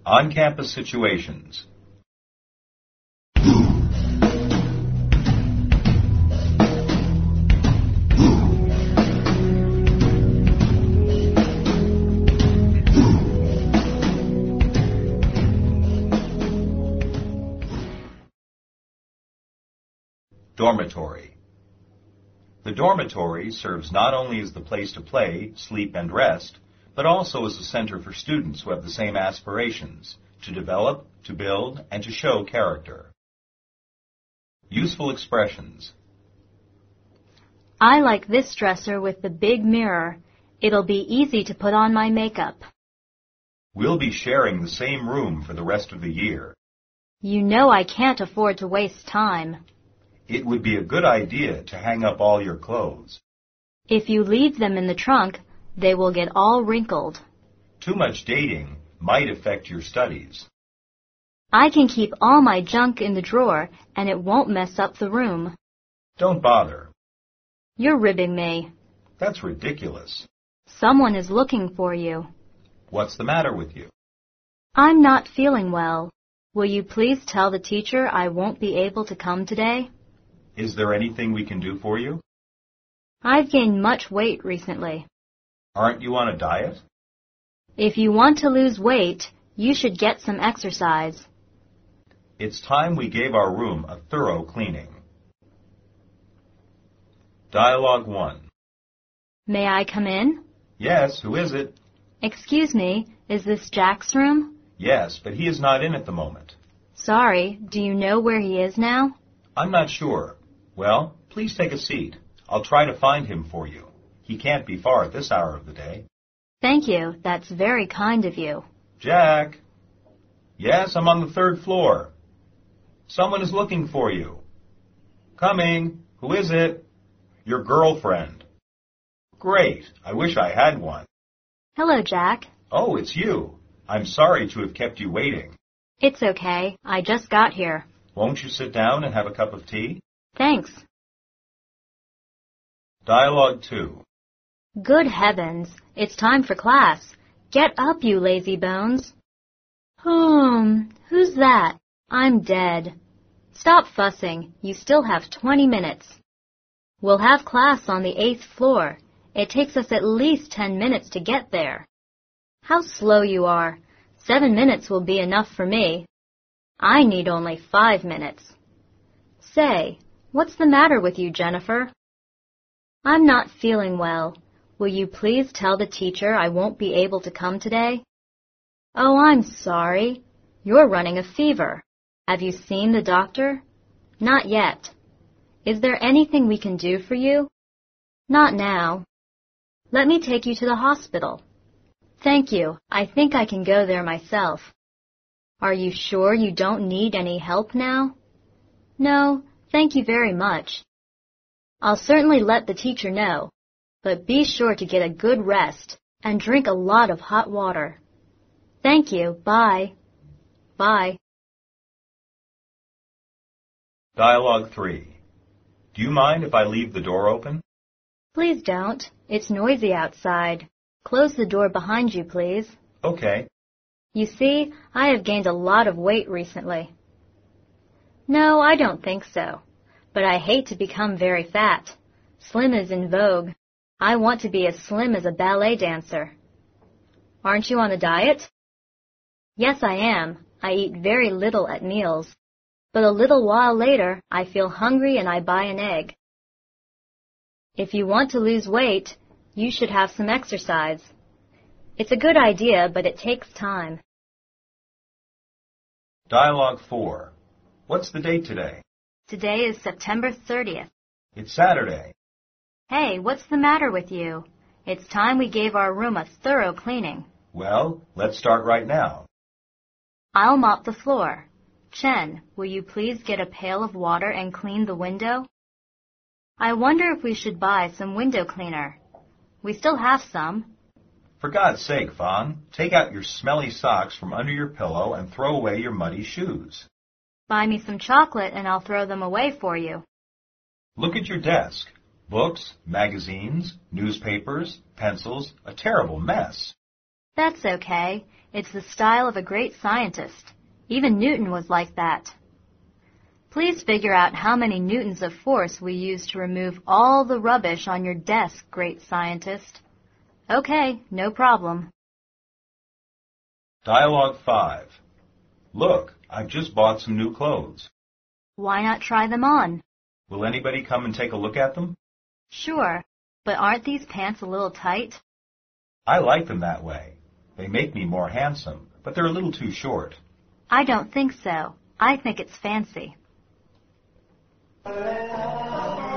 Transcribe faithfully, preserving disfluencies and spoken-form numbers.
On-campus situations. Dormitory. The dormitory serves not only as the place to play, sleep, and rest, but also as a center for students who have the same aspirations, to develop, to build, and to show character. Useful expressions. I like this dresser with the big mirror. It'll be easy to put on my makeup. We'll be sharing the same room for the rest of the year. You know I can't afford to waste time. It would be a good idea to hang up all your clothes. If you leave them in the trunk, they will get all wrinkled. Too much dating might affect your studies. I can keep all my junk in the drawer, and it won't mess up the room. Don't bother. You're ribbing me. That's ridiculous. Someone is looking for you. What's the matter with you? I'm not feeling well. Will you please tell the teacher I won't be able to come today? Is there anything we can do for you? I've gained much weight recently. Aren't you on a diet? If you want to lose weight, you should get some exercise. It's time we gave our room a thorough cleaning. Dialogue one. May I come in? Yes, who is it? Excuse me, is this Jack's room? Yes, but he is not in at the moment. Sorry, do you know where he is now? I'm not sure. Well, please take a seat. I'll try to find him for you. He can't be far at this hour of the day. Thank you. That's very kind of you. Jack? Yes, I'm on the third floor. Someone is looking for you. Coming. Who is it? Your girlfriend. Great. I wish I had one. Hello, Jack. Oh, it's you. I'm sorry to have kept you waiting. It's okay. I just got here. Won't you sit down and have a cup of tea? Thanks. Dialogue two. Good heavens, it's time for class. Get up, you lazy bones. Hmm, who's that? I'm dead. Stop fussing. You still have twenty minutes. We'll have class on the eighth floor. It takes us at least ten minutes to get there. How slow you are. Seven minutes will be enough for me. I need only five minutes. Say, what's the matter with you, Jennifer? I'm not feeling well. Will you please tell the teacher I won't be able to come today? Oh, I'm sorry. You're running a fever. Have you seen the doctor? Not yet. Is there anything we can do for you? Not now. Let me take you to the hospital. Thank you. I think I can go there myself. Are you sure you don't need any help now? No, thank you very much. I'll certainly let the teacher know, but be sure to get a good rest and drink a lot of hot water. Thank you. Bye. Bye. Dialogue three. Do you mind if I leave the door open? Please don't. It's noisy outside. Close the door behind you, please. Okay. You see, I have gained a lot of weight recently. No, I don't think so. But I hate to become very fat. Slim is in vogue. I want to be as slim as a ballet dancer. Aren't you on a diet? Yes, I am. I eat very little at meals. But a little while later, I feel hungry and I buy an egg. If you want to lose weight, you should have some exercise. It's a good idea, but it takes time. Dialogue four. What's the date today? Today is September thirtieth. It's Saturday. Hey, what's the matter with you? It's time we gave our room a thorough cleaning. Well, let's start right now. I'll mop the floor. Chen, will you please get a pail of water and clean the window? I wonder if we should buy some window cleaner. We still have some. For God's sake, Fawn, take out your smelly socks from under your pillow and throw away your muddy shoes. Buy me some chocolate and I'll throw them away for you. Look at your desk. Books, magazines, newspapers, pencils, a terrible mess. That's okay. It's the style of a great scientist. Even Newton was like that. Please figure out how many newtons of force we use to remove all the rubbish on your desk, great scientist. Okay, no problem. Dialogue five. Look, I've just bought some new clothes. Why not try them on? Will anybody come and take a look at them? Sure, but aren't these pants a little tight? I like them that way. They make me more handsome, but they're a little too short. I don't think so. I think it's fancy.